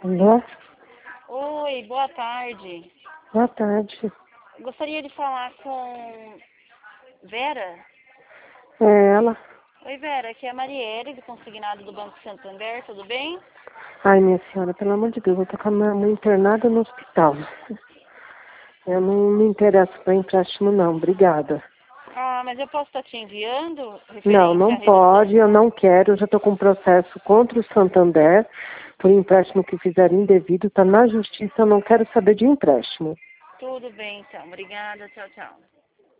Alô? Oi, boa tarde. Boa tarde. Gostaria de falar com Vera. É ela? Oi, Vera, aqui é a Marielle, do consignado do Banco Santander, tudo bem? Ai, minha senhora, pelo amor de Deus, eu tô com a minha mãe internada no hospital. Eu não me interesso para empréstimo, não. Obrigada. Ah, mas eu posso estar te enviando Não, referente à não pode, eu não quero. Eu já estou com um processo contra o Santander por empréstimo que fizeram indevido. Está na justiça, eu não quero saber de empréstimo. Tudo bem, então. Obrigada, tchau, tchau.